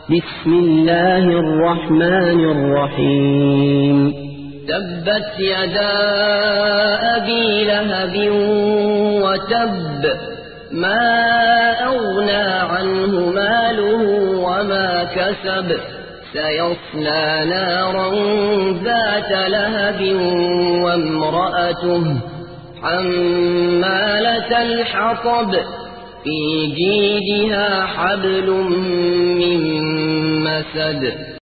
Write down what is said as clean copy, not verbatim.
بسم الله الرحمن الرحيم تبت يدا أبي لهب وتب ما أغنى عنه ماله وما كسب سيصلى نارا ذات لهب وامرأته حمالة الحطب في جيدها حبل من مسد